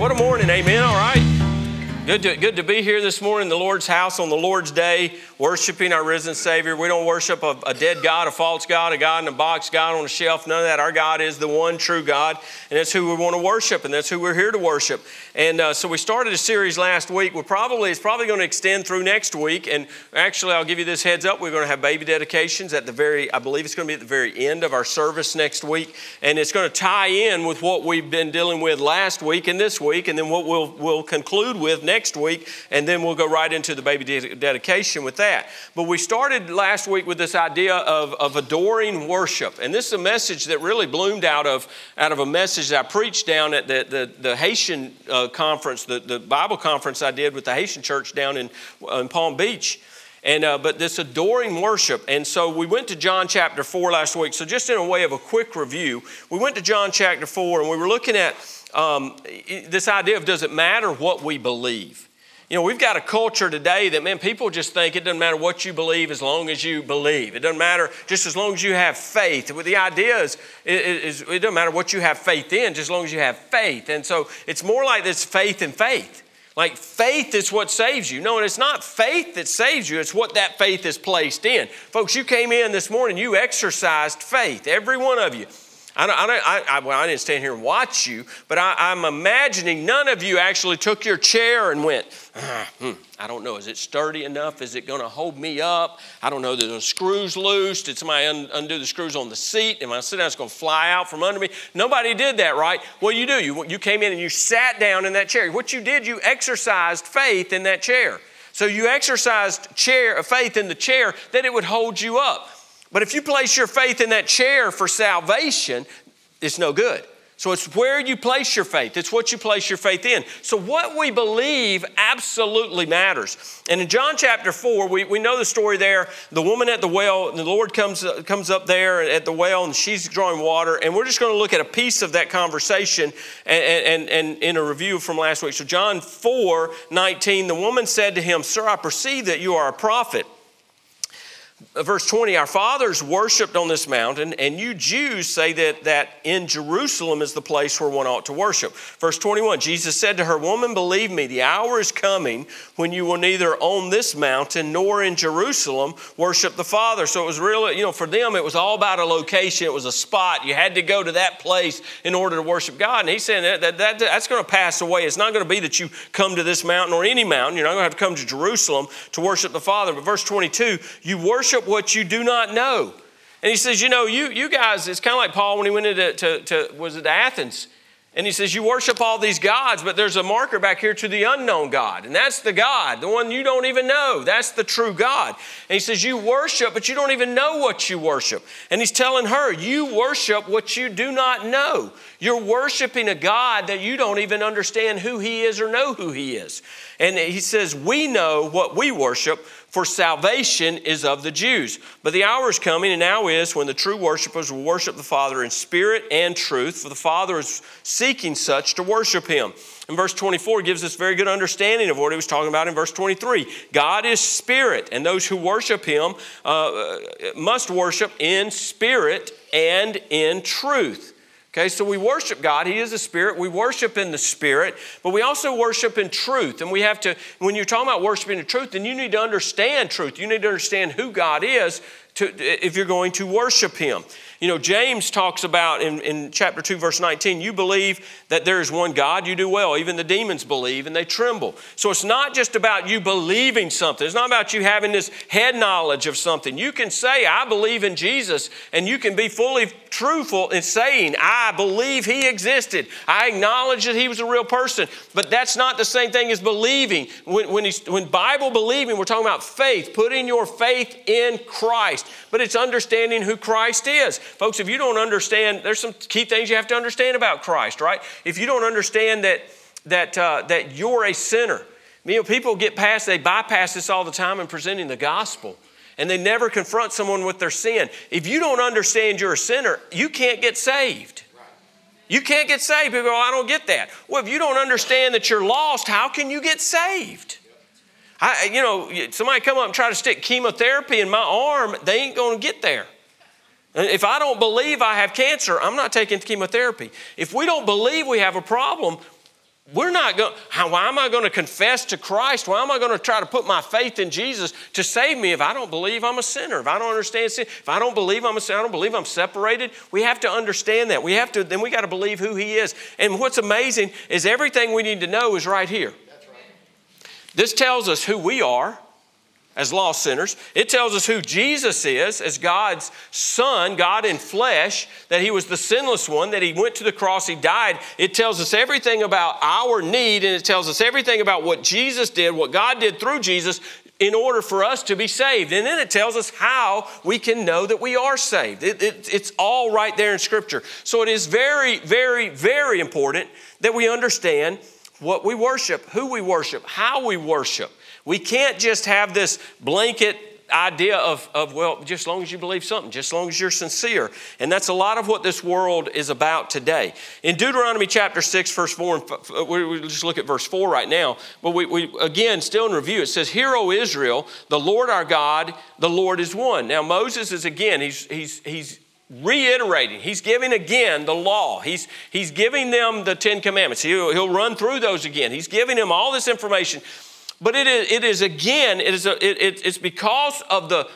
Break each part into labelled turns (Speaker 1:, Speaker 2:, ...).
Speaker 1: What a morning, amen, all right. Good to be here this morning in the Lord's house on the Lord's day, worshiping our risen Savior. We don't worship a dead God, a false God, a God in a box, God on a shelf, none of that. Our God is the one true God, and that's who we want to worship, and that's who we're here to worship. And so we started a series last week. It's probably going to extend through next week, and actually I'll give you this heads up. We're going to have baby dedications I believe it's going to be at the very end of our service next week, and it's going to tie in with what we've been dealing with last week and this week, and then what we'll conclude with next week, and then we'll go right into the baby dedication with that. But we started last week with this idea of adoring worship, and this is a message that really bloomed out of a message that I preached down at the Haitian conference, the Bible conference I did with the Haitian church down in Palm Beach. But this adoring worship. And so we went to John chapter 4 last week. So just in a way of a quick review, we went to John chapter 4 and we were looking at this idea of does it matter what we believe? You know, we've got a culture today that, man, people just think it doesn't matter what you believe as long as you believe. It doesn't matter just as long as you have faith. The idea is it doesn't matter what you have faith in, just as long as you have faith. And so it's more like this faith in faith. Like faith is what saves you. No, and it's not faith that saves you. It's what that faith is placed in. Folks, you came in this morning, you exercised faith, every one of you. I didn't stand here and watch you, but I'm imagining none of you actually took your chair and went, I don't know, is it sturdy enough? Is it going to hold me up? I don't know, the screws loose? Did somebody undo the screws on the seat? Am I sitting down, it's going to fly out from under me? Nobody did that, right? What do? You came in and you sat down in that chair. What you did, you exercised faith in that chair. So you exercised faith in the chair that it would hold you up. But if you place your faith in that chair for salvation, it's no good. So it's where you place your faith. It's what you place your faith in. So what we believe absolutely matters. And in John chapter 4, we know the story there. The woman at the well, the Lord comes up there at the well, and she's drawing water. And we're just going to look at a piece of that conversation and in a review from last week. So John 4:19, the woman said to him, "Sir, I perceive that you are a prophet." Verse 20, our fathers worshipped on this mountain, and you Jews say that in Jerusalem is the place where one ought to worship. Verse 21, Jesus said to her, "Woman, believe me, the hour is coming when you will neither on this mountain nor in Jerusalem worship the Father." So it was really, for them, it was all about a location. It was a spot. You had to go to that place in order to worship God. And he's saying that's going to pass away. It's not going to be that you come to this mountain or any mountain. You're not going to have to come to Jerusalem to worship the Father. But verse 22, you worship what you do not know. And he says, you guys, it's kind of like Paul when he went into Athens. And he says, you worship all these gods, but there's a marker back here to the unknown God. And that's the God, the one you don't even know. That's the true God. And he says, you worship, but you don't even know what you worship. And he's telling her, you worship what you do not know. You're worshiping a God that you don't even understand who he is or know who he is. And he says, we know what we worship, for salvation is of the Jews. But the hour is coming, and now is, when the true worshipers will worship the Father in spirit and truth, for the Father is seeking such to worship him. And verse 24 gives us very good understanding of what he was talking about in verse 23. God is spirit, and those who worship him must worship in spirit and in truth. Okay, so we worship God. He is a spirit. We worship in the spirit, but we also worship in truth. And we have to, when you're talking about worshiping in truth, then you need to understand truth. You need to understand who God is if you're going to worship him. James talks about in chapter 2, verse 19, you believe that there is one God, you do well. Even the demons believe and they tremble. So it's not just about you believing something. It's not about you having this head knowledge of something. You can say, I believe in Jesus, and you can be fully truthful in saying, I believe he existed. I acknowledge that he was a real person. But that's not the same thing as believing. When Bible believing, we're talking about faith, putting your faith in Christ. But it's understanding who Christ is. Folks, if you don't understand, there's some key things you have to understand about Christ, right? If you don't understand that you're a sinner, people they bypass this all the time in presenting the gospel, and they never confront someone with their sin. If you don't understand you're a sinner, you can't get saved. You can't get saved. People go, I don't get that. Well, if you don't understand that you're lost, how can you get saved? Somebody come up and try to stick chemotherapy in my arm, they ain't going to get there. If I don't believe I have cancer, I'm not taking chemotherapy. If we don't believe we have a problem, We're not going, why am I going to confess to Christ? Why am I going to try to put my faith in Jesus to save me if I don't believe I'm a sinner? If I don't understand sin, if I don't believe I'm a sinner, I don't believe I'm separated. We have to understand that. Then we got to believe who He is. And what's amazing is everything we need to know is right here. That's right. This tells us who we are as lost sinners. It tells us who Jesus is as God's Son, God in flesh, that He was the sinless one, that He went to the cross, He died. It tells us everything about our need, and it tells us everything about what Jesus did, what God did through Jesus in order for us to be saved. And then it tells us how we can know that we are saved. It's all right there in Scripture. So it is very, very, very important that we understand what we worship, who we worship, how we worship. We can't just have this blanket idea of, well, just as long as you believe something, just as long as you're sincere. And that's a lot of what this world is about today. In Deuteronomy chapter 6, verse 4, and we'll just look at verse 4 right now. But we again, still in review, it says, "Hear, O Israel, the Lord our God, the Lord is one." Now Moses is again, he's reiterating. He's giving again the law. He's giving them the 10 Commandments. He'll run through those again. He's giving them all this information. But it's because of the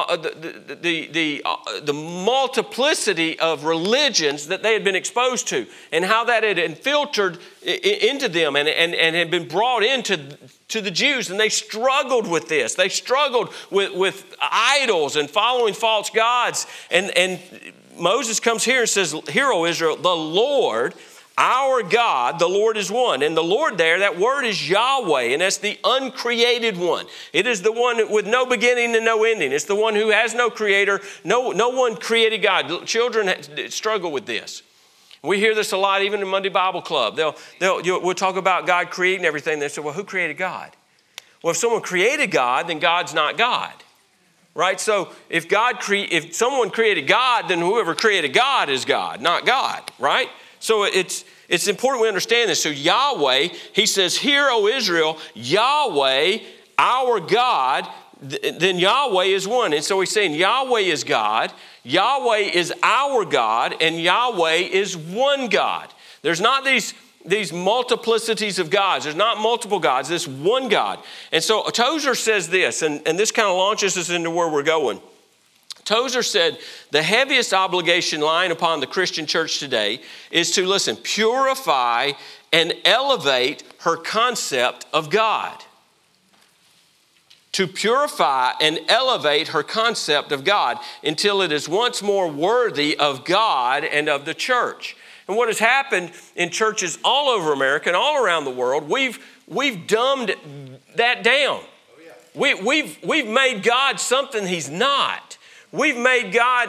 Speaker 1: multiplicity of religions that they had been exposed to, and how that had infiltrated into them and had been brought into the Jews, and they struggled with this. They struggled with idols and following false gods. And Moses comes here and says, "Hear, O Israel, the Lord our God, the Lord is one." And the Lord there, that word is Yahweh, and that's the uncreated one. It is the one with no beginning and no ending. It's the one who has no creator. No one created God. Children struggle with this. We hear this a lot, even in Monday Bible Club. We'll talk about God creating everything. They say, well, who created God? Well, if someone created God, then God's not God. Right? So if someone created God, then whoever created God is God, not God. Right? So it's important we understand this. So Yahweh, He says, "Hear, O Israel, Yahweh, our God," then Yahweh is one. And so He's saying Yahweh is God, Yahweh is our God, and Yahweh is one God. There's not these multiplicities of gods. There's not multiple gods. This one God. And so Tozer says this, and this kind of launches us into where we're going. Tozer said, the heaviest obligation lying upon the Christian church today is to, listen, purify and elevate her concept of God. To purify and elevate her concept of God until it is once more worthy of God and of the church. And what has happened in churches all over America and all around the world, we've dumbed that down. We've made God something He's not. We've made God,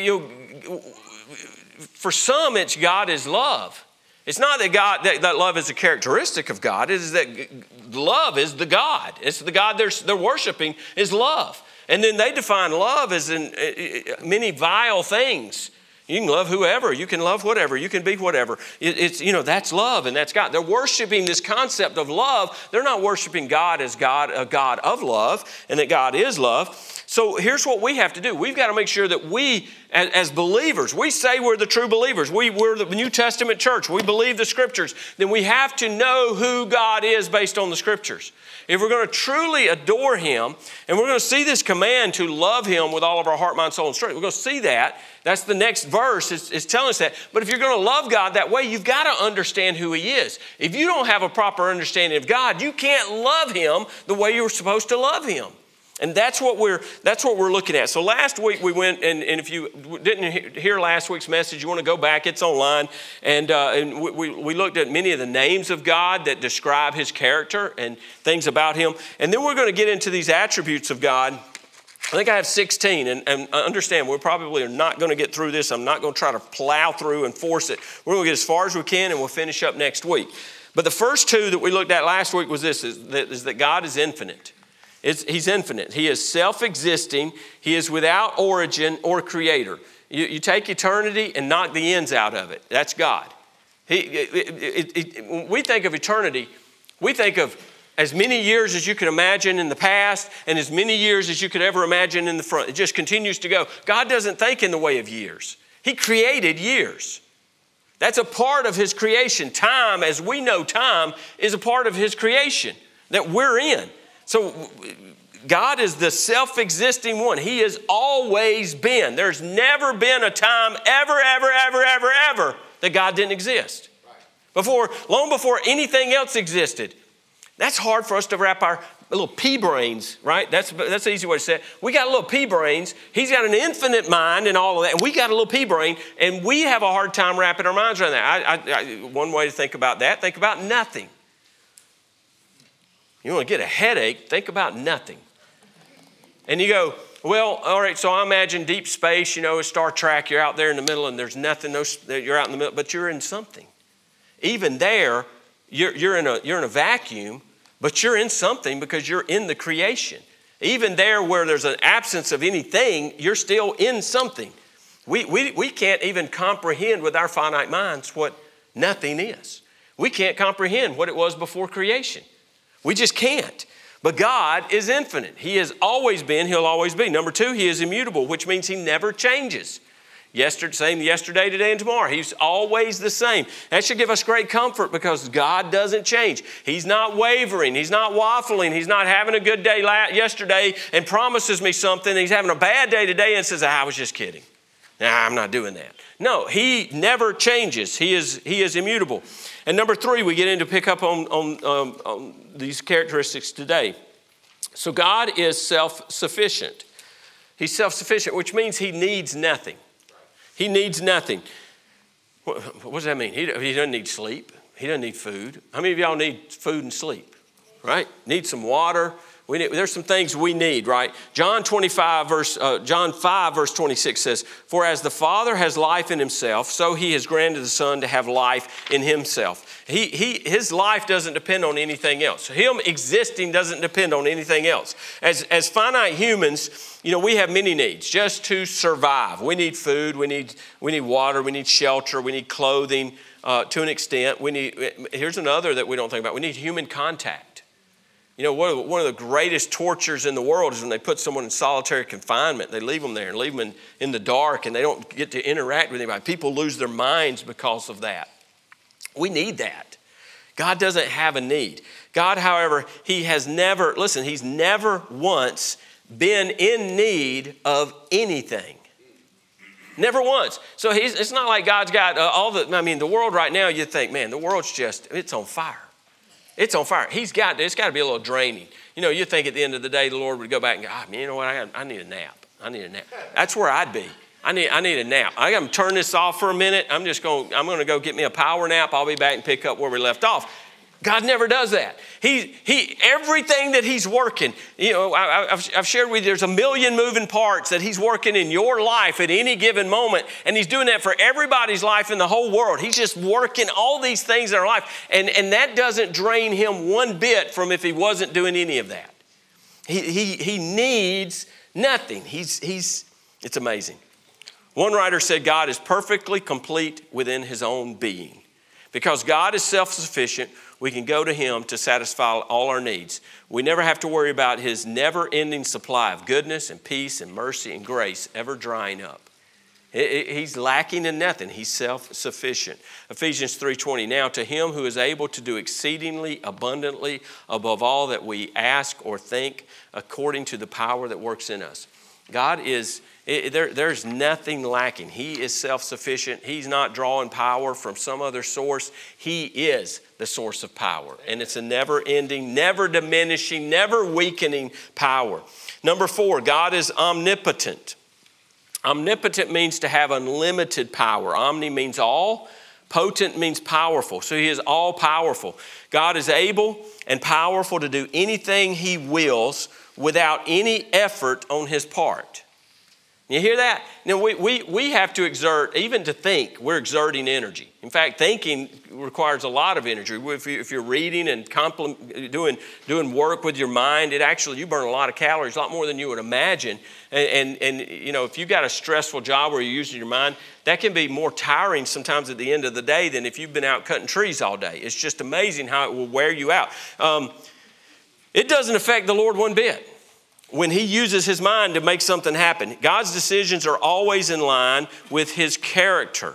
Speaker 1: for some, it's God is love. It's not that love is a characteristic of God. It is that love is the God. It's the God they're worshiping is love. And then they define love as in many vile things. You can love whoever. You can love whatever. You can be whatever. That's love and that's God. They're worshiping this concept of love. They're not worshiping God as God, a God of love, and that God is love. So here's what we have to do. We've got to make sure that we, as believers, we say we're the true believers. We're the New Testament church. We believe the Scriptures. Then we have to know who God is based on the Scriptures. If we're going to truly adore Him, and we're going to see this command to love Him with all of our heart, mind, soul, and strength, we're going to see that. That's the next verse is telling us that. But if you're going to love God that way, you've got to understand who He is. If you don't have a proper understanding of God, you can't love Him the way you're supposed to love Him. And that's what we're looking at. So last week we went, and if you didn't hear last week's message, you want to go back, it's online. And we looked at many of the names of God that describe His character and things about Him. And then we're going to get into these attributes of God. I think I have 16, and understand we probably are not going to get through this. I'm not going to try to plow through and force it. We're going to get as far as we can, and we'll finish up next week. But the first two that we looked at last week was this, is that God is infinite. He's infinite. He is self-existing. He is without origin or creator. You take eternity and knock the ends out of it. That's God. When we think of eternity, we think of as many years as you can imagine in the past and as many years as you could ever imagine in the front. It just continues to go. God doesn't think in the way of years. He created years. That's a part of his creation. Time, as we know time, is a part of his creation that we're in. So God is the self-existing one. He has always been. There's never been a time ever that God didn't exist. Long before anything else existed. That's hard for us to wrap our little pea brains, right? That's an easy way to say it. We got little pea brains. He's got an infinite mind and all of that. And we got a little pea brain, and we have a hard time wrapping our minds around that. One way to think about that, think about nothing. You want to get a headache, think about nothing. And you go, well, all right, so I imagine deep space, Star Trek, you're out there in the middle and there's nothing, you're out in the middle, but you're in something. Even there, you're in a vacuum, but you're in something because you're in the creation. Even there where there's an absence of anything, you're still in something. We can't even comprehend with our finite minds what nothing is. We can't comprehend what it was before creation. We just can't. But God is infinite. He has always been, he'll always be. Number two, he is immutable, which means he never changes. Same yesterday, today, and tomorrow. He's always the same. That should give us great comfort because God doesn't change. He's not wavering. He's not waffling. He's not having a good day yesterday and promises me something. He's having a bad day today and says, I was just kidding. Nah, I'm not doing that. No, he never changes. He is immutable. And number three, we get into pick up on these characteristics today. So God is self-sufficient. He's self-sufficient, which means he needs nothing. He needs nothing. What does that mean? He doesn't need sleep. He doesn't need food. How many of y'all need food and sleep? Right? Need some water. There's some things we need, right? John 5 verse 26 says, "For as the Father has life in himself, so he has granted the Son to have life in himself." His life doesn't depend on anything else. Him existing doesn't depend on anything else. As finite humans, we have many needs just to survive. We need food, we need water, we need shelter, we need clothing to an extent. Here's another that we don't think about. We need human contact. One of the greatest tortures in the world is when they put someone in solitary confinement. They leave them there and leave them in the dark, and they don't get to interact with anybody. People lose their minds because of that. We need that. God doesn't have a need. God, however, he's never once been in need of anything. Never once. So it's not like God's got the world right now, you think, man, the world's it's on fire. It's on fire. It's got to be a little draining. You think at the end of the day, the Lord would go back and go, you know what, I need a nap. I need a nap. That's where I'd be. I need a nap. I got to turn this off for a minute. I'm going to go get me a power nap. I'll be back and pick up where we left off. God never does that. Everything that he's working, I've shared with you, there's a million moving parts that he's working in your life at any given moment. And he's doing that for everybody's life in the whole world. He's just working all these things in our life. And that doesn't drain him one bit from if he wasn't doing any of that. He needs nothing. It's amazing. One writer said God is perfectly complete within his own being. Because God is self-sufficient, we can go to him to satisfy all our needs. We never have to worry about his never-ending supply of goodness and peace and mercy and grace ever drying up. He's lacking in nothing. He's self-sufficient. Ephesians 3:20, "Now to him who is able to do exceedingly abundantly above all that we ask or think, according to the power that works in us." God is... There's nothing lacking. He is self-sufficient. He's not drawing power from some other source. He is the source of power. And it's a never-ending, never diminishing, never weakening power. Number 4, God is omnipotent. Omnipotent means to have unlimited power. Omni means all. Potent means powerful. So he is all powerful. God is able and powerful to do anything he wills without any effort on his part. You hear that? We have to exert, even to think, we're exerting energy. In fact, thinking requires a lot of energy. If you're reading and doing work with your mind, you burn a lot of calories, a lot more than you would imagine. And if you've got a stressful job where you're using your mind, that can be more tiring sometimes at the end of the day than if you've been out cutting trees all day. It's just amazing how it will wear you out. It doesn't affect the Lord one bit. When he uses his mind to make something happen, God's decisions are always in line with his character.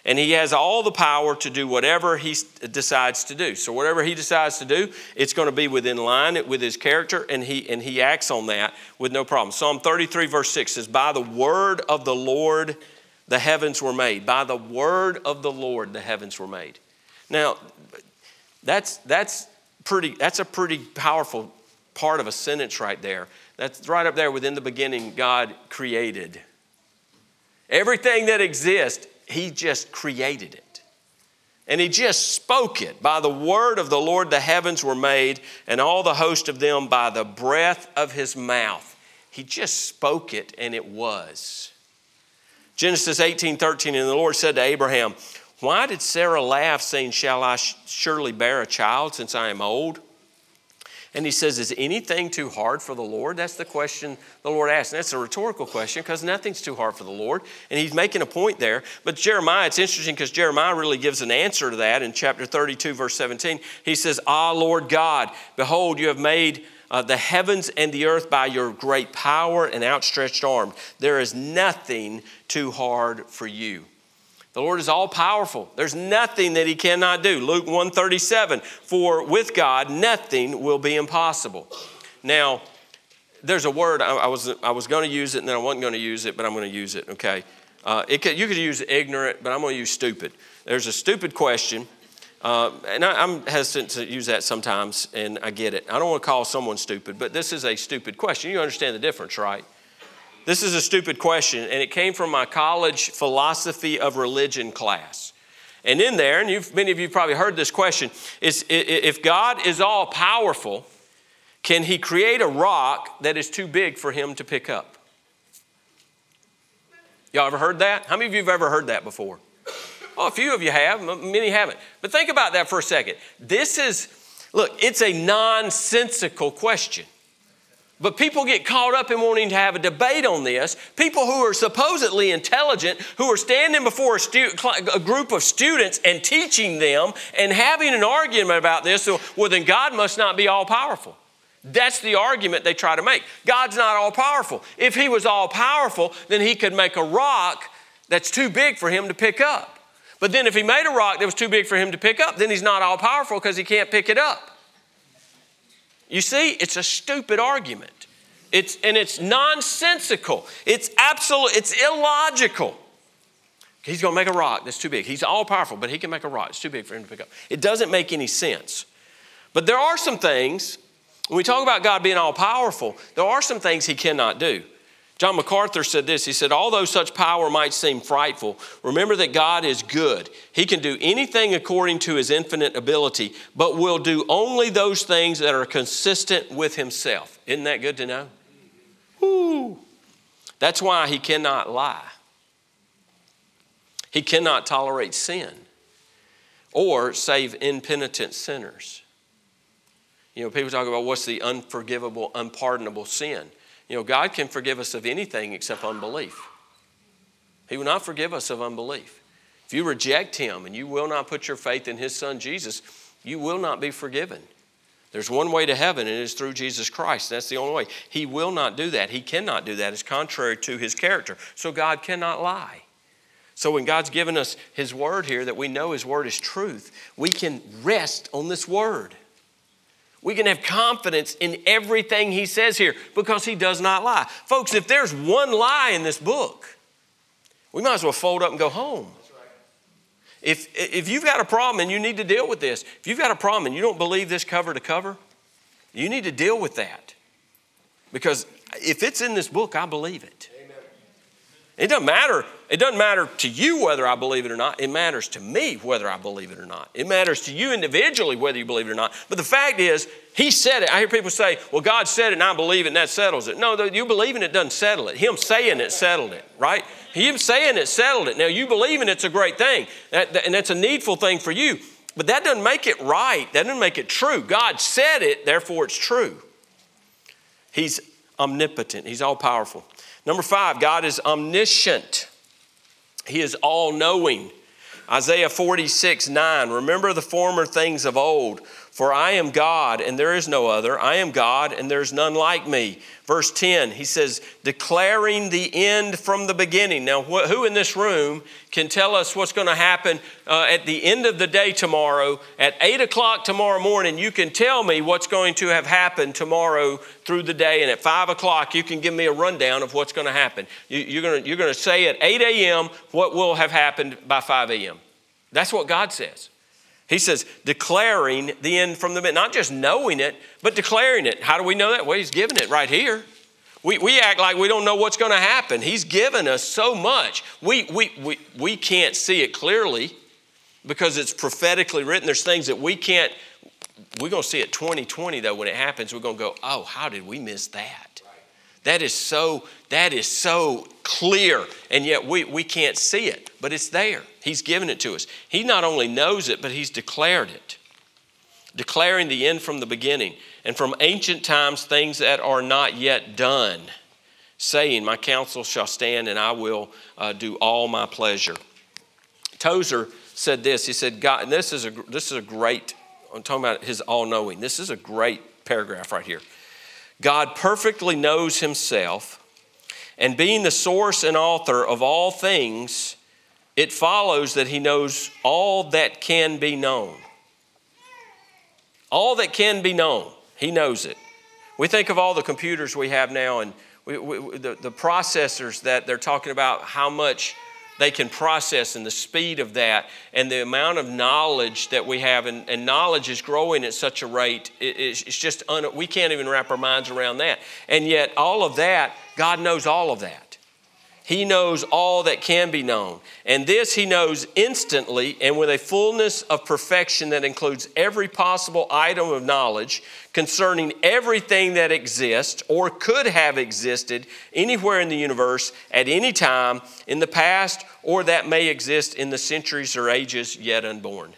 Speaker 1: And he has all the power to do whatever he decides to do. So whatever he decides to do, it's going to be within line with his character, and he acts on that with no problem. Psalm 33 verse 6 says, by the word of the Lord the heavens were made. By the word of the Lord the heavens were made. Now, that's a pretty powerful part of a sentence right there. That's right up there within the beginning, God created. Everything that exists, he just created it. And he just spoke it. By the word of the Lord the heavens were made, and all the host of them by the breath of his mouth. He just spoke it, and it was. Genesis 18:13, and the Lord said to Abraham, why did Sarah laugh, saying, shall I surely bear a child since I am old? And he says, is anything too hard for the Lord? That's the question the Lord asked. And that's a rhetorical question because nothing's too hard for the Lord. And he's making a point there. But Jeremiah, it's interesting because Jeremiah really gives an answer to that in chapter 32, verse 17. He says, Lord God, behold, you have made the heavens and the earth by your great power and outstretched arm. There is nothing too hard for you. The Lord is all powerful. There's nothing that he cannot do. Luke 1:37, for with God nothing will be impossible. Now, there's a word, I was going to use it and then I wasn't going to use it, but I'm going to use it, okay? You could use ignorant, but I'm going to use stupid. There's a stupid question, and I'm hesitant to use that sometimes, and I get it. I don't want to call someone stupid, but this is a stupid question. You understand the difference, right? This is a stupid question, and it came from my college philosophy of religion class. And in there, and many of you probably heard this question, is if God is all powerful, can he create a rock that is too big for him to pick up? Y'all ever heard that? How many of you have ever heard that before? Oh, a few of you have, many haven't. But think about that for a second. It's a nonsensical question. But people get caught up in wanting to have a debate on this. People who are supposedly intelligent, who are standing before a group of students and teaching them and having an argument about this, so, well, then God must not be all powerful. That's the argument they try to make. God's not all powerful. If he was all powerful, then he could make a rock that's too big for him to pick up. But then if he made a rock that was too big for him to pick up, then he's not all powerful because he can't pick it up. You see, it's a stupid argument. It's nonsensical. It's illogical. He's going to make a rock that's too big. He's all powerful, but he can make a rock that's too big for him to pick up. It doesn't make any sense. But there are some things, when we talk about God being all powerful, there are some things he cannot do. John MacArthur said this. He said, although such power might seem frightful, remember that God is good. He can do anything according to his infinite ability, but will do only those things that are consistent with himself. Isn't that good to know? Woo. That's why he cannot lie. He cannot tolerate sin or save impenitent sinners. You know, people talk about what's the unforgivable, unpardonable sin. You know, God can forgive us of anything except unbelief. He will not forgive us of unbelief. If you reject him and you will not put your faith in his son Jesus, you will not be forgiven. There's one way to heaven, and it is through Jesus Christ. That's the only way. He will not do that. He cannot do that. It's contrary to his character. So God cannot lie. So when God's given us his word here, that we know his word is truth, we can rest on this word. We can have confidence in everything he says here because he does not lie. Folks, if there's one lie in this book, we might as well fold up and go home. If you've got a problem and you need to deal with this, if you've got a problem and you don't believe this cover to cover, you need to deal with that. Because if it's in this book, I believe it. It doesn't matter to you whether I believe it or not. It matters to me whether I believe it or not. It matters to you individually whether you believe it or not. But the fact is, he said it. I hear people say, well, God said it and I believe it and that settles it. No, you believing it doesn't settle it. Him saying it settled it, right? Him saying it settled it. Now, you believing it's a great thing, and that's a needful thing for you. But that doesn't make it right. That doesn't make it true. God said it, therefore it's true. He's omnipotent. He's all-powerful. Number 5, God is omniscient. He is all-knowing. Isaiah 46:9, remember the former things of old, For I am God and there is no other. I am God and there's none like me. Verse 10, he says, declaring the end from the beginning. Now, who in this room can tell us what's going to happen at the end of the day tomorrow? At 8 o'clock tomorrow morning, you can tell me what's going to have happened tomorrow through the day. And at 5 o'clock, you can give me a rundown of what's going to happen. You're going to say at 8 a.m. what will have happened by 5 a.m. That's what God says. He says, declaring the end from the beginning. Not just knowing it, but declaring it. How do we know that? Well, he's given it right here. We act like we don't know what's going to happen. He's given us so much. We can't see it clearly because it's prophetically written. There's things that we can't. We're going to see it 2020, though, when it happens. We're going to go, oh, how did we miss that? That is so clear, and yet we can't see it, but it's there. He's given it to us. He not only knows it, but he's declared it. Declaring the end from the beginning, and from ancient times things that are not yet done, saying, my counsel shall stand, and I will do all my pleasure. Tozer said this. He said, God, and this is a great, I'm talking about his all-knowing. This is a great paragraph right here. God perfectly knows himself, and being the source and author of all things, it follows that he knows all that can be known. All that can be known, he knows it. We think of all the computers we have now, and the processors that they're talking about, how much they can process and the speed of that and the amount of knowledge that we have, and knowledge is growing at such a rate, it's just, we can't even wrap our minds around that. And yet all of that, God knows all of that. He knows all that can be known. And this he knows instantly and with a fullness of perfection that includes every possible item of knowledge concerning everything that exists or could have existed anywhere in the universe at any time in the past or that may exist in the centuries or ages yet unborn.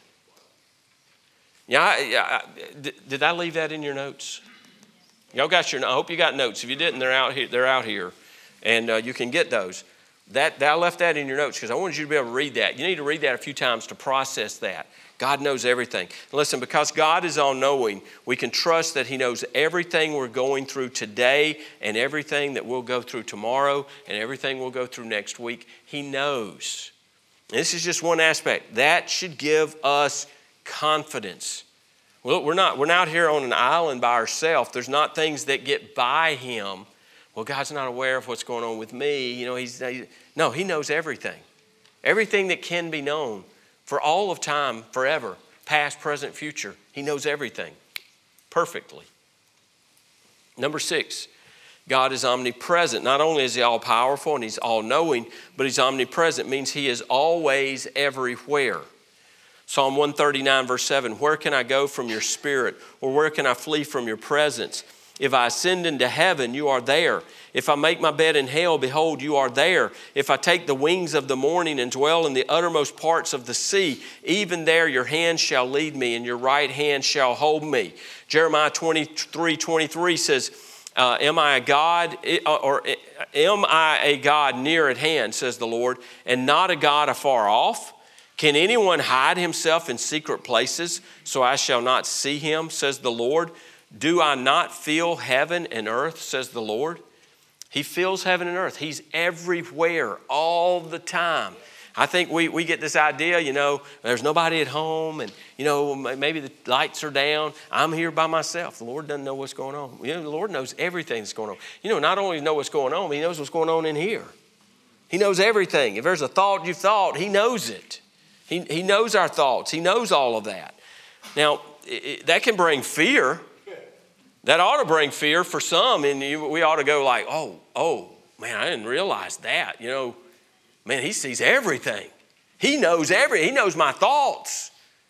Speaker 1: Yeah, did I leave that in your notes? Y'all got your, I hope you got notes. If you didn't, they're out here. And you can get those. I left that in your notes because I wanted you to be able to read that. You need to read that a few times to process that. God knows everything. And listen, because God is all-knowing, we can trust that he knows everything we're going through today and everything that we'll go through tomorrow and everything we'll go through next week. He knows. And this is just one aspect. That should give us confidence. Well, we're not out here on an island by ourselves. There's not things that get by him. Well, God's not aware of what's going on with me. You know, no, he knows everything. Everything that can be known for all of time, forever, past, present, future. He knows everything perfectly. Number 6, God is omnipresent. Not only is he all-powerful and he's all-knowing, but he's omnipresent. It means he is always everywhere. Psalm 139, verse 7, where can I go from your spirit? Or where can I flee from your presence? If I ascend into heaven, you are there. If I make my bed in hell, behold, you are there. If I take the wings of the morning and dwell in the uttermost parts of the sea, even there your hand shall lead me and your right hand shall hold me. Jeremiah 23:23 says, am I a God, or am I a God near at hand, says the Lord, and not a God afar off? Can anyone hide himself in secret places so I shall not see him, says the Lord? Do I not feel heaven and earth, says the Lord? He fills heaven and earth. He's everywhere all the time. I think we get this idea, you know, there's nobody at home and, you know, maybe the lights are down. I'm here by myself. The Lord doesn't know what's going on. You know, the Lord knows everything that's going on. You know, not only know what's going on, he knows what's going on in here. He knows everything. If there's a thought you've thought, he knows it. He knows our thoughts. He knows all of that. Now, that can bring fear. That ought to bring fear for some, and we ought to go like, oh, man, I didn't realize that. You know, man, he sees everything. He knows everything. He knows my thoughts.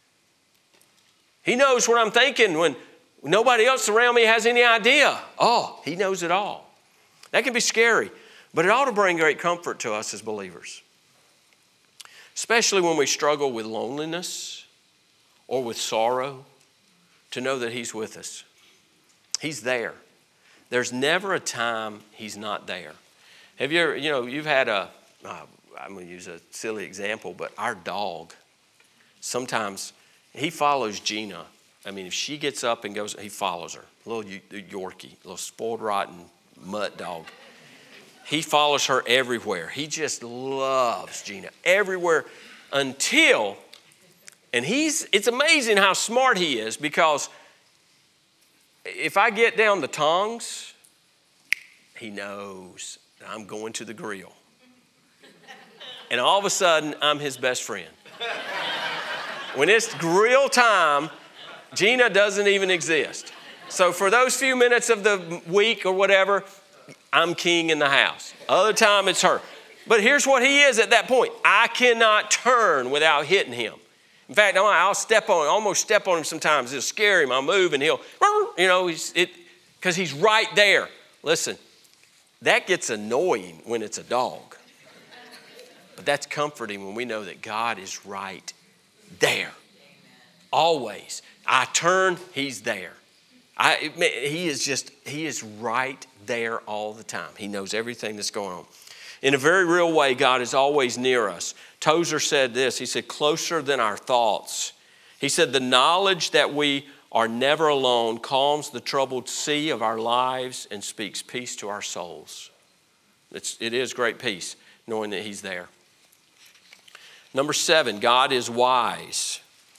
Speaker 1: He knows what I'm thinking when nobody else around me has any idea. Oh, he knows it all. That can be scary, but it ought to bring great comfort to us as believers, especially when we struggle with loneliness or with sorrow, to know that he's with us. He's there. There's never a time he's not there. Have you ever, you know, you've had I'm going to use a silly example, but our dog, sometimes he follows Gina I mean, if she gets up and goes, he follows her. Little Yorkie, little spoiled rotten mutt dog. He follows her everywhere. He just loves Gina everywhere until, and it's amazing how smart he is, because if I get down the tongs, he knows that I'm going to the grill. And all of a sudden, I'm his best friend. When it's grill time, Gina doesn't even exist. So for those few minutes of the week or whatever, I'm king in the house. Other time, it's her. But here's what he is at that point. I cannot turn without hitting him. In fact, I'll almost step on him sometimes. It'll scare him. I'll move and he'll, because he's right there. Listen, that gets annoying when it's a dog. But that's comforting when we know that God is right there. Always. I turn, he's there. He is right there all the time. He knows everything that's going on. In a very real way, God is always near us. Tozer said this. He said, closer than our thoughts. He said, the knowledge that we are never alone calms the troubled sea of our lives and speaks peace to our souls. It is great peace, knowing that he's there. Number 7, God is wise.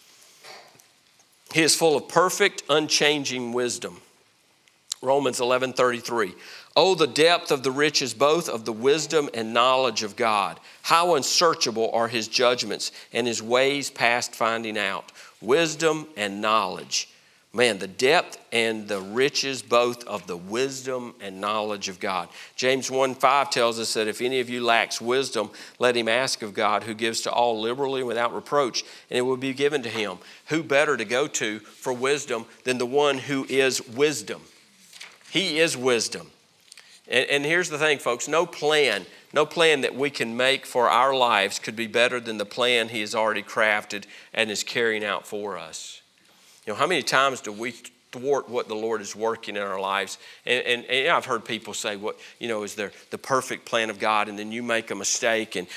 Speaker 1: He is full of perfect, unchanging wisdom. Romans 11:33. Oh, the depth of the riches, both of the wisdom and knowledge of God. How unsearchable are his judgments and his ways past finding out. Wisdom and knowledge. Man, the depth and the riches, both of the wisdom and knowledge of God. James 1:5 tells us that if any of you lacks wisdom, let him ask of God, who gives to all liberally and without reproach, and it will be given to him. Who better to go to for wisdom than the one who is wisdom? He is wisdom. And here's the thing, folks. No plan that we can make for our lives could be better than the plan he has already crafted and is carrying out for us. You know, how many times do we thwart what the Lord is working in our lives? And I've heard people say, "What is there the perfect plan of God?" And then you make a mistake, and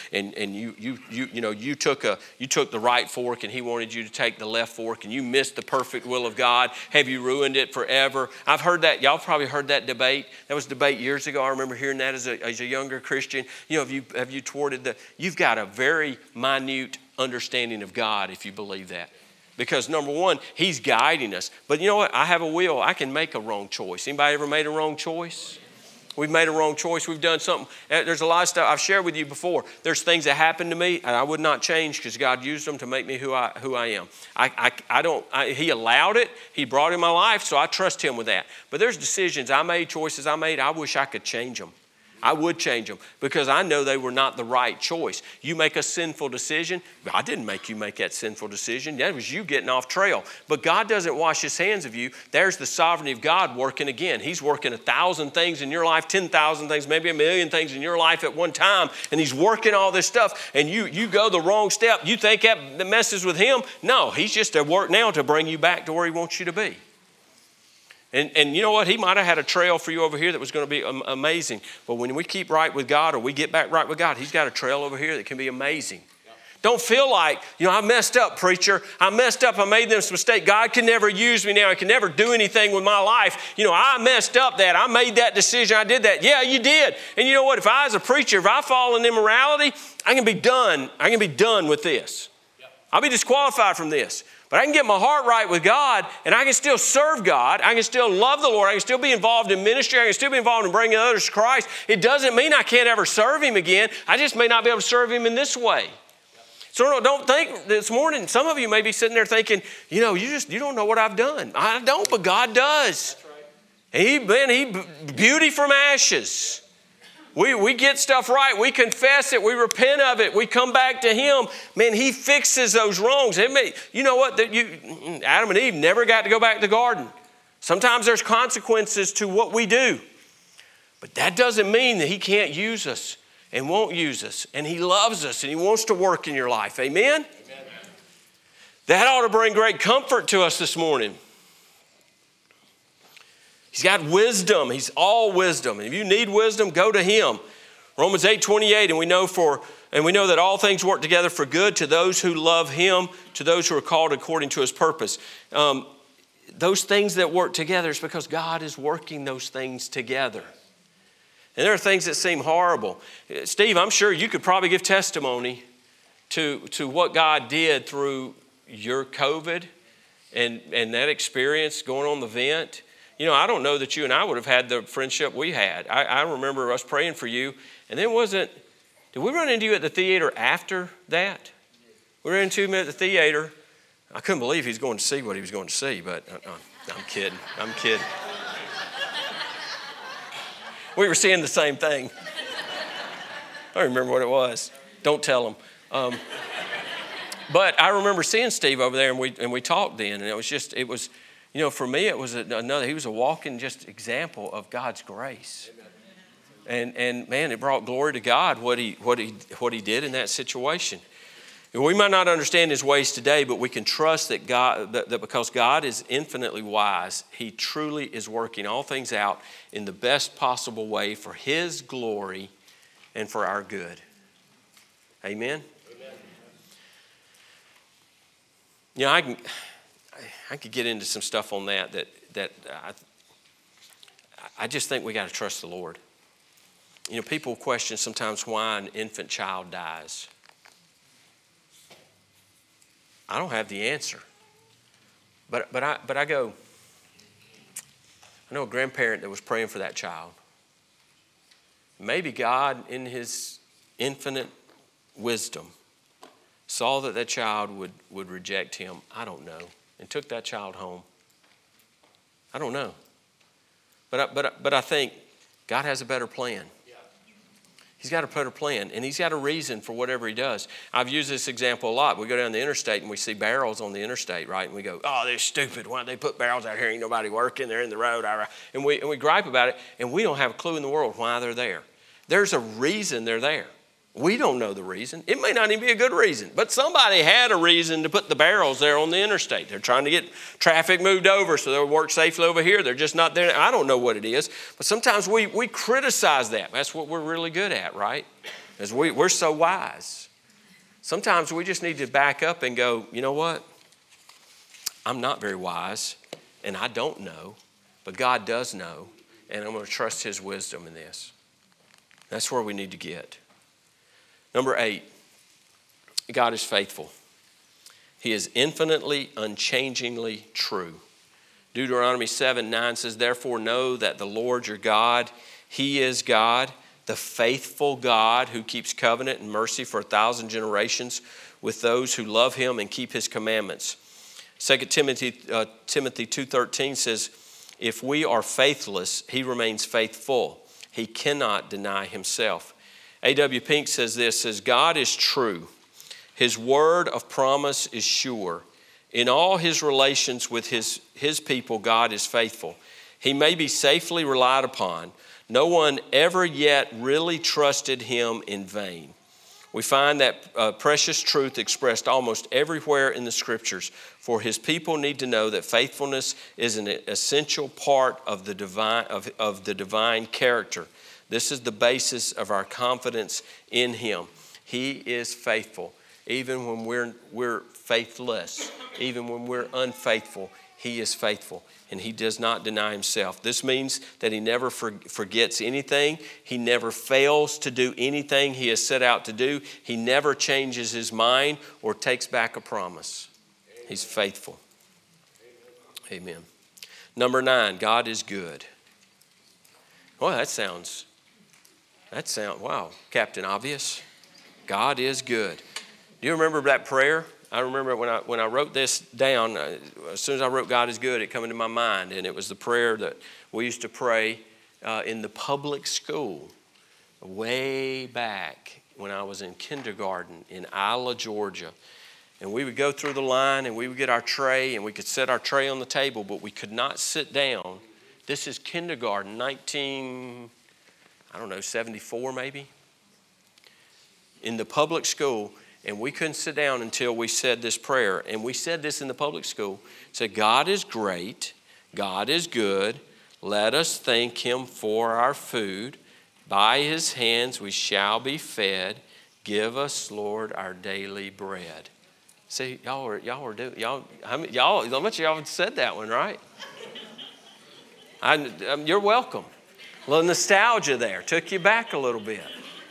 Speaker 1: you took the right fork, and He wanted you to take the left fork, and you missed the perfect will of God. Have you ruined it forever? I've heard that. Y'all probably heard that debate. That was a debate years ago. I remember hearing that as a younger Christian. Have you thwarted you've got a very minute understanding of God if you believe that. Because number one, He's guiding us. But you know what? I have a will. I can make a wrong choice. Anybody ever made a wrong choice? We've made a wrong choice. We've done something. There's a lot of stuff I've shared with you before. There's things that happened to me and I would not change because God used them to make me who I am. He allowed it. He brought it in my life, so I trust Him with that. But there's decisions I made, choices I made, I wish I could change them. I would change them because I know they were not the right choice. You make a sinful decision. God didn't make you make that sinful decision. That was you getting off trail. But God doesn't wash His hands of you. There's the sovereignty of God working again. He's working 1,000 things in your life, 10,000 things, maybe 1,000,000 things in your life at one time. And He's working all this stuff. And you go the wrong step. You think that messes with Him? No, He's just at work now to bring you back to where He wants you to be. And you know what? He might have had a trail for you over here that was going to be amazing. But when we keep right with God or we get back right with God, He's got a trail over here that can be amazing. Yeah. Don't feel like, I messed up, preacher. I messed up. I made this mistake. God can never use me now. He can never do anything with my life. I messed up that. I made that decision. I did that. Yeah, you did. And you know what? If I, as a preacher, if I fall in immorality, I can be done. I can be done with this. Yeah. I'll be disqualified from this. But I can get my heart right with God, and I can still serve God. I can still love the Lord. I can still be involved in ministry. I can still be involved in bringing others to Christ. It doesn't mean I can't ever serve Him again. I just may not be able to serve Him in this way. So don't think this morning, some of you may be sitting there thinking, you don't know what I've done. I don't, but God does. That's right. He beauty from ashes. We get stuff right. We confess it. We repent of it. We come back to Him. Man, He fixes those wrongs. You know what? Adam and Eve never got to go back to the garden. Sometimes there's consequences to what we do. But that doesn't mean that He can't use us and won't use us. And He loves us and He wants to work in your life. Amen? Amen. That ought to bring great comfort to us this morning. He's got wisdom. He's all wisdom. And if you need wisdom, go to Him. Romans 8:28, and we know that all things work together for good to those who love Him, to those who are called according to His purpose. those things that work together is because God is working those things together. And there are things that seem horrible. Steve, I'm sure you could probably give testimony to what God did through your COVID and that experience going on the vent. You know, I don't know that you and I would have had the friendship we had. I remember us praying for you. And then did we run into you at the theater after that? We ran into him at the theater. I couldn't believe he was going to see what he was going to see, but I'm kidding. I'm kidding. We were seeing the same thing. I don't remember what it was. Don't tell him. But I remember seeing Steve over there, and we talked then, and it was, you know, for me it was he was a walking just example of God's grace. And man, it brought glory to God what he did in that situation. And we might not understand his ways today, but we can trust that that because God is infinitely wise, he truly is working all things out in the best possible way for his glory and for our good. Amen? Amen. You know, I could get into some stuff on that I just think we got to trust the Lord. You know, people question sometimes why an infant child dies. I don't have the answer. But I go, I know a grandparent that was praying for that child. Maybe God, in his infinite wisdom, saw that child would reject him. I don't know. And took that child home. I don't know. But I think God has a better plan. He's got a better plan, and he's got a reason for whatever he does. I've used this example a lot. We go down the interstate, and we see barrels on the interstate, right? And we go, oh, they're stupid. Why don't they put barrels out here? Ain't nobody working. They're in the road. And we gripe about it, and we don't have a clue in the world why they're there. There's a reason they're there. We don't know the reason. It may not even be a good reason, but somebody had a reason to put the barrels there on the interstate. They're trying to get traffic moved over so they'll work safely over here. They're just not there. I don't know what it is, but sometimes we criticize that. That's what we're really good at, right? As we're so wise. Sometimes we just need to back up and go, you know what? I'm not very wise, and I don't know, but God does know, and I'm going to trust his wisdom in this. That's where we need to get. Number 8, God is faithful. He is infinitely, unchangingly true. Deuteronomy 7:9 says, therefore know that the Lord your God, he is God, the faithful God who keeps covenant and mercy for 1,000 generations with those who love him and keep his commandments. 2 Timothy 2:13 says, if we are faithless, he remains faithful. He cannot deny himself. A.W. Pink says this, says, God is true. His word of promise is sure. In all his relations with his people, God is faithful. He may be safely relied upon. No one ever yet really trusted him in vain. We find that precious truth expressed almost everywhere in the scriptures. For his people need to know that faithfulness is an essential part of the divine character. This is the basis of our confidence in him. He is faithful. Even when we're faithless, even when we're unfaithful, he is faithful. And he does not deny himself. This means that he never forgets anything. He never fails to do anything he has set out to do. He never changes his mind or takes back a promise. He's faithful. Amen. Number 9, God is good. Well, that sounds, wow, Captain Obvious. God is good. Do you remember that prayer? I remember when I wrote this down, as soon as I wrote God is good, it came into my mind. And it was the prayer that we used to pray in the public school way back when I was in kindergarten in Isla, Georgia. And we would go through the line and we would get our tray and we could set our tray on the table, but we could not sit down. This is kindergarten, 74 maybe, in the public school. And we couldn't sit down until we said this prayer. And we said this in the public school. It said, God is great. God is good. Let us thank him for our food. By his hands we shall be fed. Give us, Lord, our daily bread. See, how much of y'all have said that one, right? You're welcome. A little nostalgia there. Took you back a little bit.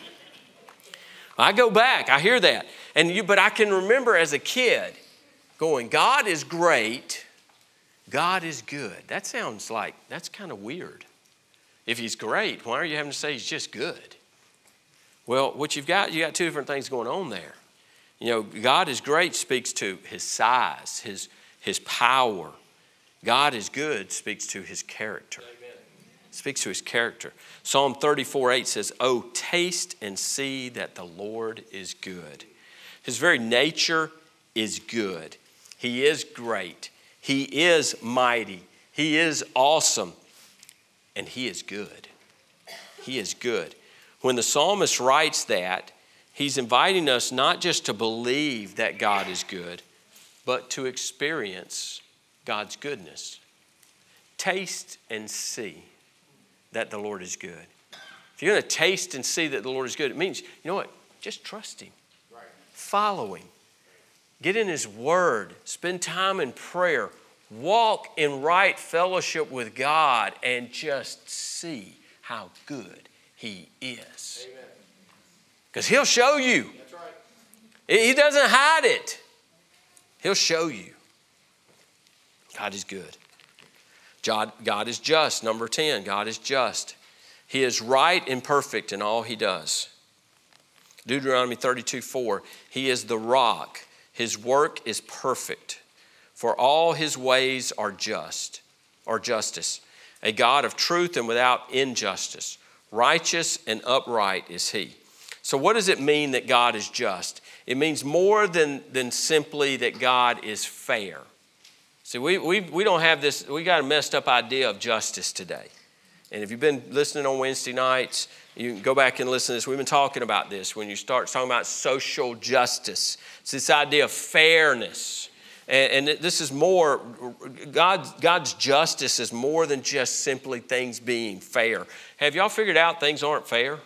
Speaker 1: I go back. I hear that. But I can remember as a kid going, God is great. God is good. That sounds like, that's kind of weird. If he's great, why are you having to say he's just good? Well, what you got two different things going on there. You know, God is great speaks to his size, his power. God is good speaks to his character. Speaks to his character. Psalm 34:8 says, "Oh, taste and see that the Lord is good." His very nature is good. He is great. He is mighty. He is awesome. And he is good. He is good. When the psalmist writes that, he's inviting us not just to believe that God is good, but to experience God's goodness. Taste and see that the Lord is good. If you're going to taste and see that the Lord is good, it means, you know what? Just trust him. Right. Follow him. Get in his word. Spend time in prayer. Walk in right fellowship with God and just see how good he is. Because he'll show you. That's right. He doesn't hide it. He'll show you. God is good. God is just. Number 10, God is just. He is right and perfect in all he does. Deuteronomy 32:4, he is the rock. His work is perfect. For all his ways are just, or justice. A God of truth and without injustice. Righteous and upright is he. So what does it mean that God is just? It means more than simply that God is fair. See, we don't have this, we got a messed up idea of justice today. And if you've been listening on Wednesday nights, you can go back and listen to this. We've been talking about this when you start talking about social justice. It's this idea of fairness. And this is more, God's justice is more than just simply things being fair. Have y'all figured out things aren't fair?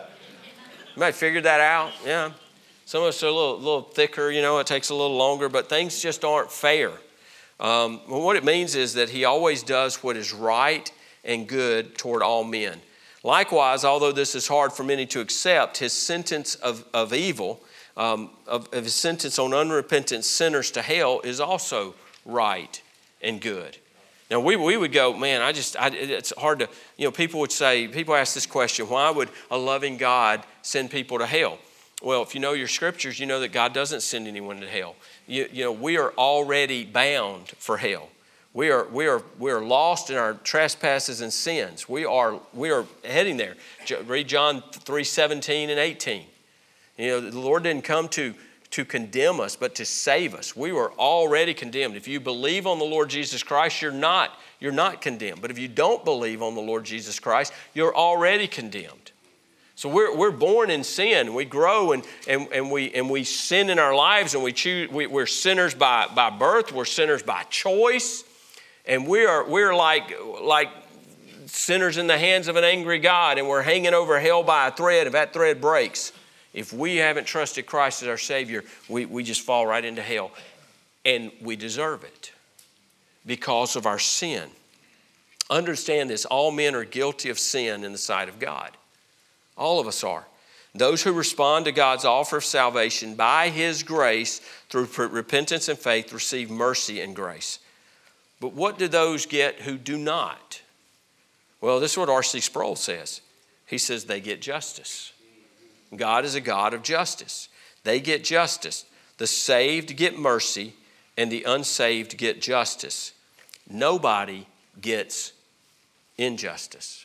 Speaker 1: You might have figured that out, yeah. Some of us are a little thicker, it takes a little longer, but things just aren't fair. Well, what it means is that he always does what is right and good toward all men. Likewise, although this is hard for many to accept, his sentence of evil, of his sentence on unrepentant sinners to hell is also right and good. Now, we would go, man, it's hard to, people ask this question, why would a loving God send people to hell? Well, if you know your scriptures, you know that God doesn't send anyone to hell. We are already bound for hell. We are lost in our trespasses and sins. We are heading there. Read John 3:17 and 18. The Lord didn't come to condemn us, but to save us. We were already condemned. If you believe on the Lord Jesus Christ, you're not condemned. But if you don't believe on the Lord Jesus Christ, you're already condemned. So we're born in sin. We grow and we sin in our lives, and we choose. We're sinners by birth. We're sinners by choice, and we're like sinners in the hands of an angry God, and we're hanging over hell by a thread. If that thread breaks, if we haven't trusted Christ as our Savior, we just fall right into hell, and we deserve it because of our sin. Understand this: all men are guilty of sin in the sight of God. All of us are. Those who respond to God's offer of salvation by his grace through repentance and faith receive mercy and grace. But what do those get who do not? Well, this is what R.C. Sproul says. He says they get justice. God is a God of justice. They get justice. The saved get mercy, and the unsaved get justice. Nobody gets injustice.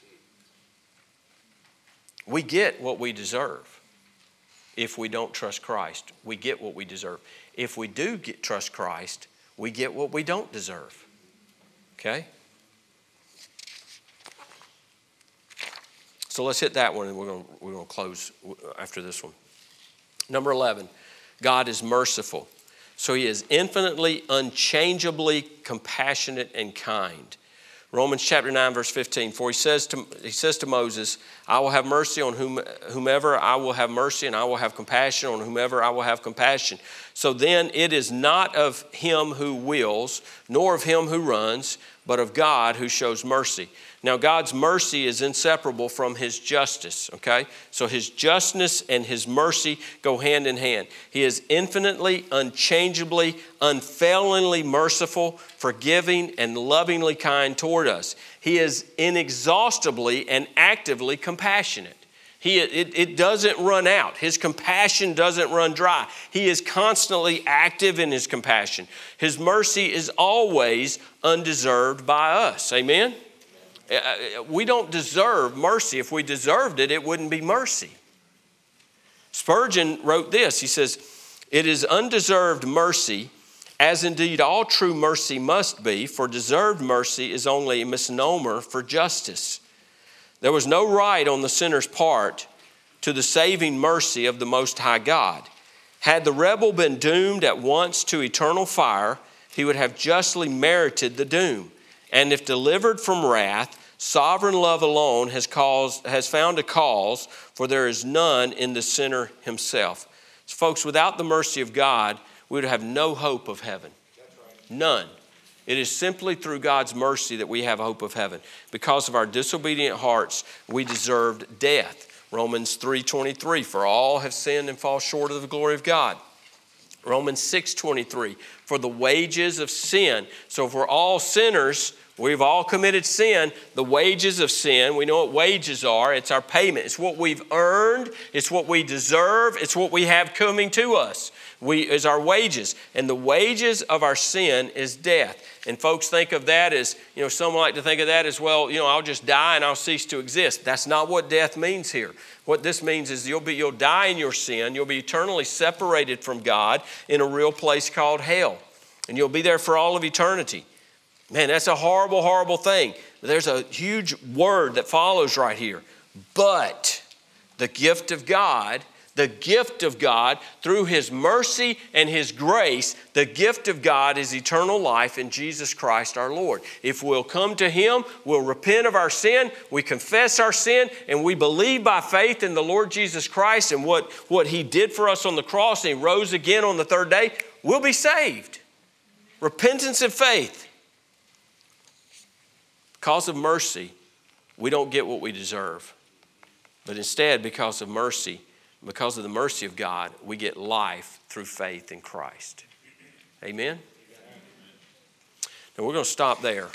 Speaker 1: We get what we deserve if we don't trust Christ. We get what we deserve. If we do trust Christ, we get what we don't deserve. Okay? So let's hit that one, and we're going to close after this one. Number 11, God is merciful. So he is infinitely, unchangeably compassionate and kind. Romans chapter 9, verse 15, for he says to Moses, I will have mercy on whomever I will have mercy, and I will have compassion on whomever I will have compassion. So then it is not of him who wills, nor of him who runs, but of God who shows mercy. Now, God's mercy is inseparable from his justice, okay? So his justness and his mercy go hand in hand. He is infinitely, unchangeably, unfailingly merciful, forgiving, and lovingly kind toward us. He is inexhaustibly and actively compassionate. It doesn't run out. His compassion doesn't run dry. He is constantly active in his compassion. His mercy is always undeserved by us. Amen? We don't deserve mercy. If we deserved it, it wouldn't be mercy. Spurgeon wrote this. He says, it is undeserved mercy, as indeed all true mercy must be, for deserved mercy is only a misnomer for justice. There was no right on the sinner's part to the saving mercy of the Most High God. Had the rebel been doomed at once to eternal fire, he would have justly merited the doom. And if delivered from wrath, sovereign love alone has found a cause, for there is none in the sinner himself. So folks, without the mercy of God, we would have no hope of heaven. None. It is simply through God's mercy that we have hope of heaven. Because of our disobedient hearts, we deserved death. Romans 3:23, for all have sinned and fall short of the glory of God. Romans 6:23, for the wages of sin. So if we're all sinners, we've all committed sin. The wages of sin, we know what wages are. It's our payment. It's what we've earned. It's what we deserve. It's what we have coming to us. Is our wages. And the wages of our sin is death. And folks think of that as, some like to think of that as, well, I'll just die and I'll cease to exist. That's not what death means here. What this means is you'll die in your sin. You'll be eternally separated from God in a real place called hell. And you'll be there for all of eternity. Man, that's a horrible, horrible thing. There's a huge word that follows right here. But the gift of God through his mercy and his grace, the gift of God is eternal life in Jesus Christ our Lord. If we'll come to him, we'll repent of our sin, we confess our sin, and we believe by faith in the Lord Jesus Christ and what he did for us on the cross, and he rose again on the third day, we'll be saved. Repentance and faith. Because of mercy, we don't get what we deserve. But instead, because of the mercy of God, we get life through faith in Christ. Amen? Now we're going to stop there.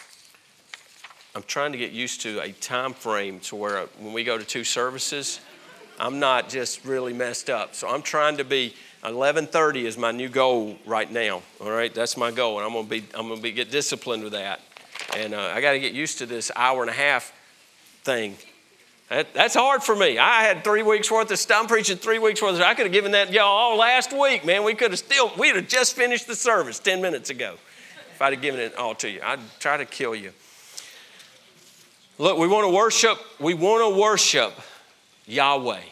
Speaker 1: I'm trying to get used to a time frame to where when we go to 2 services, I'm not just really messed up. So I'm trying to be, 11:30 is my new goal right now. All right, that's my goal, and I'm going to get disciplined with that. And I got to get used to this hour and a half thing. That's hard for me. I had 3 weeks worth of stuff. I'm preaching 3 weeks worth of stuff. I could have given that y'all all last week, man. we'd have just finished the service 10 minutes ago if I'd have given it all to you. I'd try to kill you. Look, we want to worship Yahweh,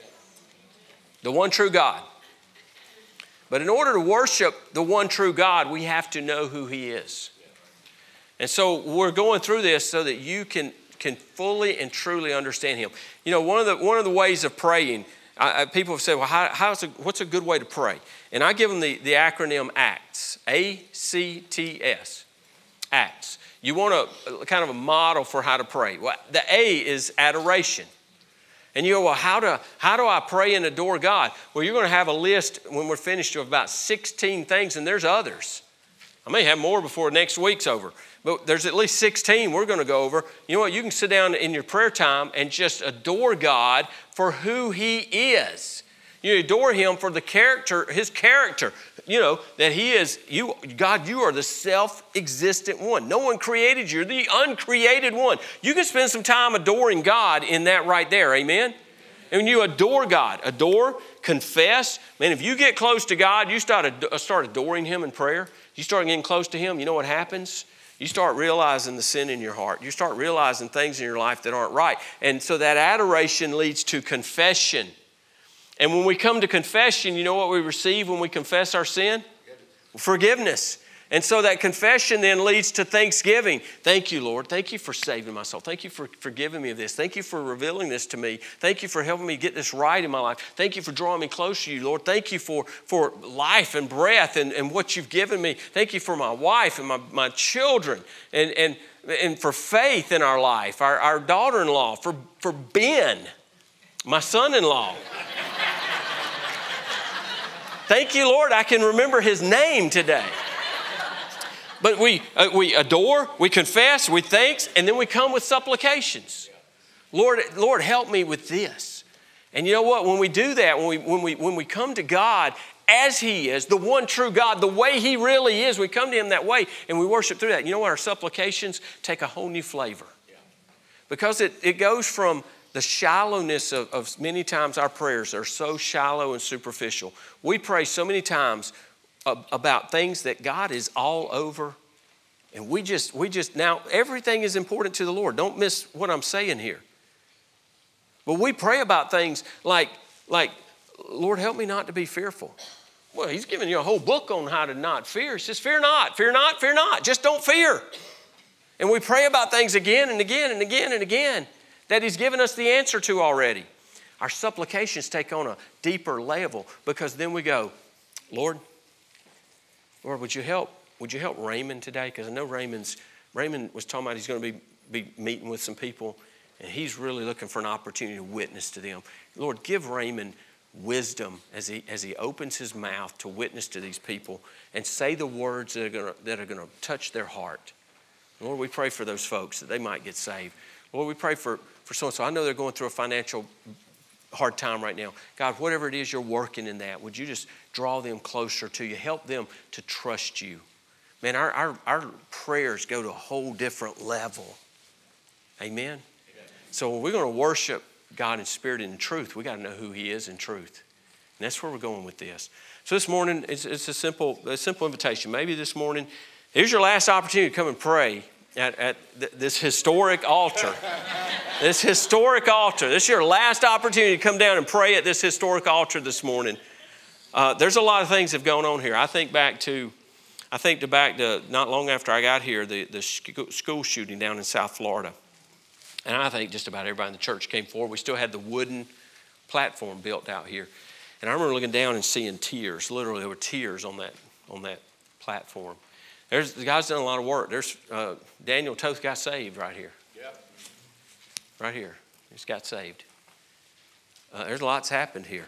Speaker 1: the one true God. But in order to worship the one true God, we have to know who he is. And so we're going through this so that you can fully and truly understand him. One of the ways of praying, people have said, well, what's a good way to pray? And I give them the acronym ACTS, A-C-T-S, ACTS. You want a kind of a model for how to pray. Well, the A is adoration. And you go, well, how do I pray and adore God? Well, you're going to have a list when we're finished of about 16 things, and there's others. I may have more before next week's over. But there's at least 16 we're going to go over. You know what? You can sit down in your prayer time and just adore God for who he is. You adore him for his character. That he is, God, you are the self-existent one. No one created you. You're the uncreated one. You can spend some time adoring God in that right there. Amen? And when you adore God, confess. Man, if you get close to God, you start adoring him in prayer. You start getting close to him, you know what happens? You start realizing the sin in your heart. You start realizing things in your life that aren't right. And so that adoration leads to confession. And when we come to confession, you know what we receive when we confess our sin? Forgiveness. And so that confession then leads to thanksgiving. Thank you, Lord. Thank you for saving my soul. Thank you for forgiving me of this. Thank you for revealing this to me. Thank you for helping me get this right in my life. Thank you for drawing me closer to you, Lord. Thank you for life and breath and what you've given me. Thank you for my wife and my children and for faith in our life, our daughter-in-law, for Ben, my son-in-law. Thank you, Lord, I can remember his name today. But we adore, we confess, we thanks, and then we come with supplications. Lord, help me with this. And you know what? When we do that, when we come to God as He is, the one true God, the way He really is, we come to Him that way and we worship through that. You know what? Our supplications take a whole new flavor. Because it goes from the shallowness of many times our prayers are so shallow and superficial. We pray so many times about things that God is all over. And we just now everything is important to the Lord. Don't miss what I'm saying here. But we pray about things like, Lord, help me not to be fearful. Well, He's giving you a whole book on how to not fear. He says, fear not, fear not, fear not. Just don't fear. And we pray about things again and again and again and again that He's given us the answer to already. Our supplications take on a deeper level because then we go, Lord, would you help Raymond today? Because I know Raymond was talking about he's going to be meeting with some people, and he's really looking for an opportunity to witness to them. Lord, give Raymond wisdom as he opens his mouth to witness to these people and say the words that are going to touch their heart. Lord, we pray for those folks that they might get saved. Lord, we pray for so-and-so. I know they're going through a financial hard time right now. God, whatever it is you're working in that, would you just draw them closer to you? Help them to trust you. Man, our prayers go to a whole different level. Amen? So when we're going to worship God in spirit and in truth, we got to know who He is in truth. And that's where we're going with this. So this morning, it's a simple invitation. Maybe this morning, here's your last opportunity to come and pray at this historic altar. This historic altar. This is your last opportunity to come down and pray at this historic altar this morning. There's a lot of things that have gone on here. I think back to not long after I got here, the school shooting down in South Florida. And I think just about everybody in the church came forward. We still had the wooden platform built out here. And I remember looking down and seeing tears. Literally, there were tears on that platform. The guy's done a lot of work. There's Daniel Toth got saved right here. Yep. Right here. He's got saved. There's lots happened here.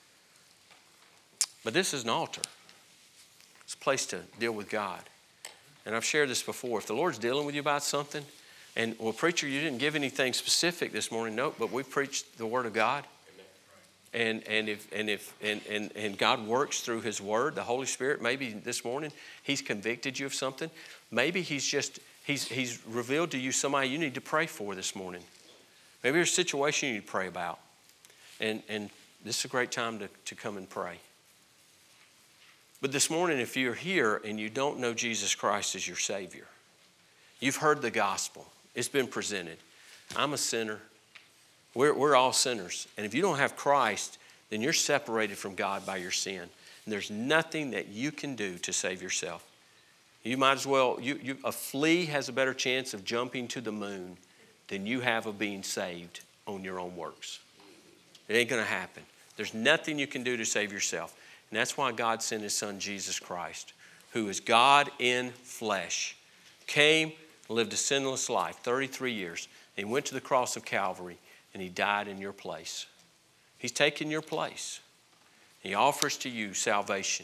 Speaker 1: But this is an altar. It's a place to deal with God. And I've shared this before. If the Lord's dealing with you about something, and well, preacher, you didn't give anything specific this morning. Nope, but we preached the Word of God. And if God works through His Word, the Holy Spirit, maybe this morning He's convicted you of something. Maybe He's revealed to you somebody you need to pray for this morning. Maybe there's a situation you need to pray about. And this is a great time to come and pray. But this morning, if you're here and you don't know Jesus Christ as your Savior, you've heard the gospel. It's been presented. I'm a sinner. We're all sinners. And if you don't have Christ, then you're separated from God by your sin. And there's nothing that you can do to save yourself. You might as well, a flea has a better chance of jumping to the moon than you have of being saved on your own works. It ain't going to happen. There's nothing you can do to save yourself. And that's why God sent His Son, Jesus Christ, who is God in flesh, came, lived a sinless life, 33 years. And He went to the cross of Calvary, and He died in your place. He's taken your place. He offers to you salvation.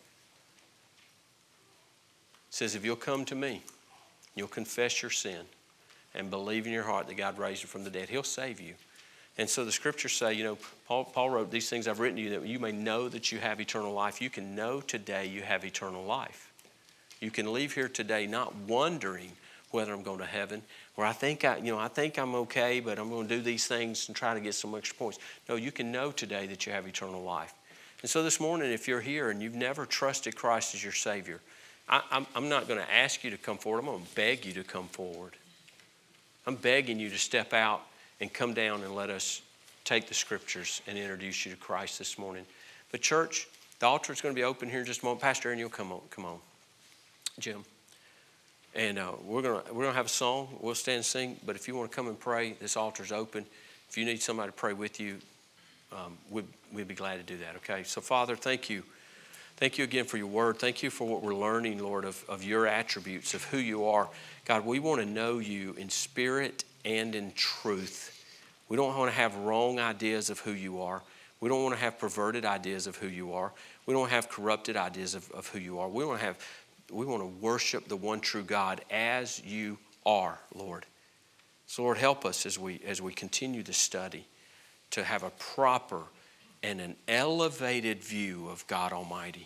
Speaker 1: It says, if you'll come to me, you'll confess your sin and believe in your heart that God raised Him from the dead, He'll save you. And so the scriptures say, Paul wrote, these things I've written to you that you may know that you have eternal life. You can know today you have eternal life. You can leave here today not wondering whether I'm going to heaven, or I think I'm okay, but I'm going to do these things and try to get some extra points. No, you can know today that you have eternal life. And so this morning, if you're here and you've never trusted Christ as your Savior, I'm not going to ask you to come forward. I'm going to beg you to come forward. I'm begging you to step out and come down and let us take the scriptures and introduce you to Christ this morning. But church, the altar is going to be open here in just a moment. Pastor Aaron, you'll come on. Jim. And we're gonna have a song. We'll stand and sing. But if you want to come and pray, this altar's open. If you need somebody to pray with you, we'd be glad to do that. Okay. So Father, thank you. Thank you again for your word. Thank you for what we're learning, Lord, of your attributes, of who you are. God, we want to know you in spirit and in truth. We don't want to have wrong ideas of who you are. We don't want to have perverted ideas of who you are. We don't have corrupted ideas of who you are. We want to worship the one true God as you are, Lord. So Lord, help us as we continue to study to have a proper and an elevated view of God Almighty.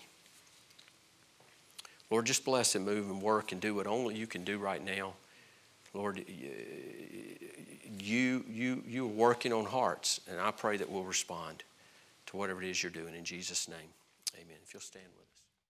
Speaker 1: Lord, just bless and move and work and do what only you can do right now. Lord, you are working on hearts, and I pray that we'll respond to whatever it is you're doing. In Jesus' name, amen. If you'll stand with me.